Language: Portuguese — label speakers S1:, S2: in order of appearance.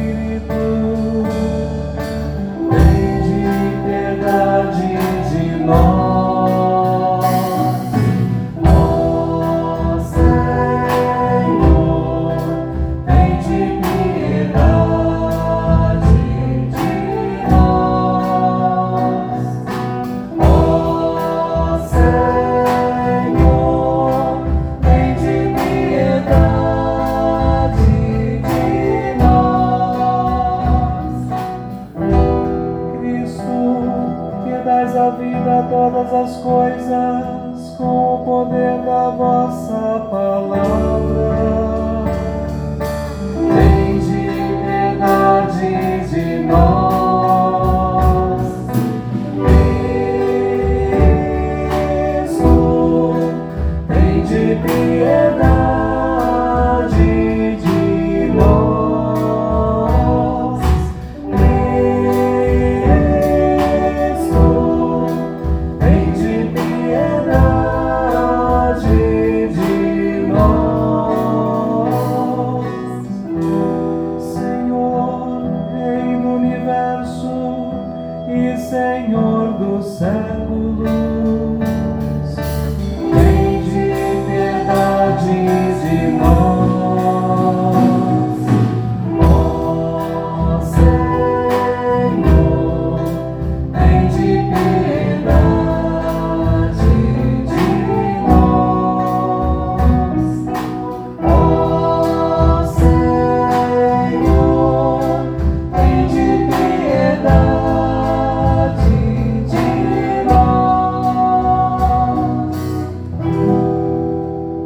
S1: a vida a todas as coisas com o poder da vossa palavra. Tende piedade de nós, Cristo. Tende piedade de nós, Cristo. Tende piedade de nós, Senhor, Rei do universo e Senhor dos séculos. Tende piedade de nós, ó Senhor. Tende piedade